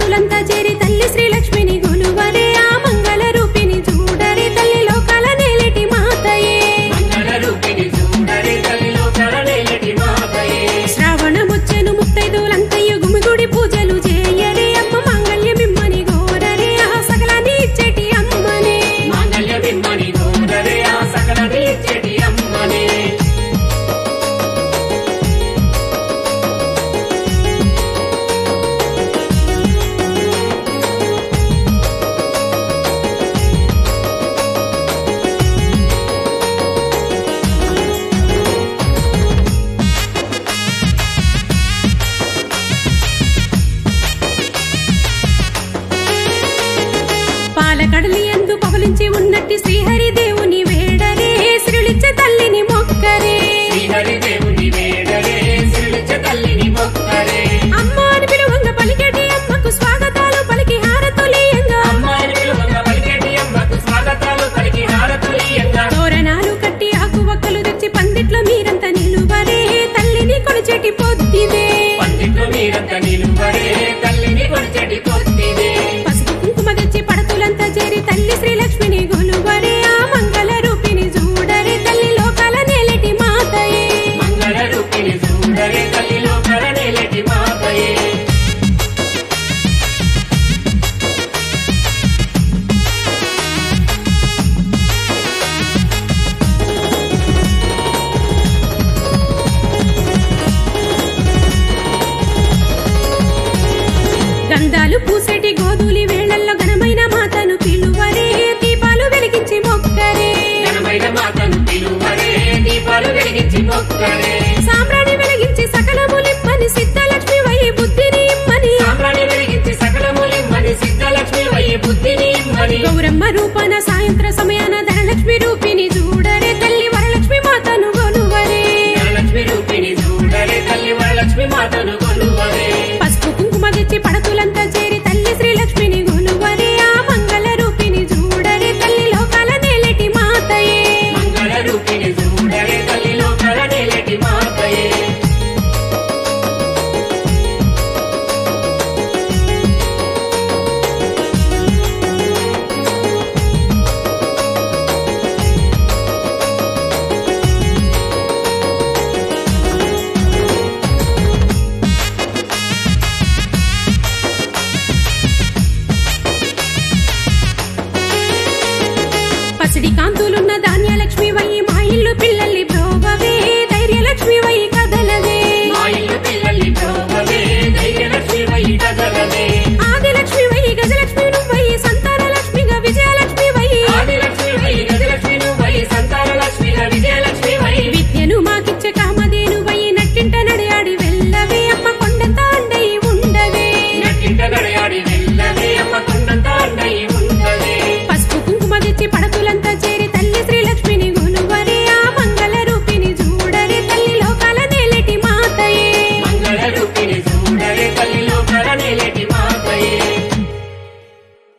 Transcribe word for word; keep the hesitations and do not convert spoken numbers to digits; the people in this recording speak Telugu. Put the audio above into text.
భక్తులంతా చేరి తల్లి శ్రీలక్ష్మిని గొలువరే ఆ మంగళ రూపిని చూడరే తల్లి లోకాల నేలటి మాతయే శ్రావణమొచ్చెను ముత్తైదులంతయ్య గుమిగుడి పూజలు చేయరే అమ్మ మాంగళ్యమిమ్మని గోరరే ఆ సకలాన్ని ఇచ్చేటి అమ్మనే పాలకడలి ఎందు పవలించి ఉన్నట్టి శ్రీహరి దేవుని వేడరే శ్రీలిచ్చ తల్లిని మొక్కరే అమ్మ అని పిలువంగ పలికేటి అమ్మకు స్వాగతాలు పలికి హారతులీయంగా తోరణాలు కట్టి ఆకు వక్కలు తెచ్చి పందిట్లో మీరంతా నిలువరే తల్లిని కొలిచేటి పొద్దిదే పసుపు కుంకుమ తెచ్చి పడతులంతా చేరి తల్లి శ్రీలక్ష్మిని గొలువరే ఆ మంగళ రూపిని చూడరే తల్లి లోకాల నేలటి మాతయే గంధాలు పూసేటి గోధూలి వేళల్లో ఘనమైన మాతను పిలువరే దీపాలు వెలిగించి మొక్కరే సాంబ్రాణి వెలిగించి సకలములిమ్మని సిద్ధలక్ష్మి వై బుద్ధిని ఇమ్మని గౌరమ్మ రూపాన సాయంత్ర సమయాన ధనలక్ష్మి రూపి